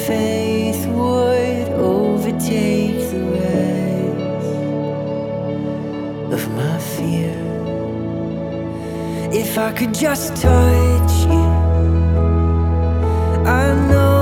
faith would overtake the rest of my fear. If I could just touch you, I know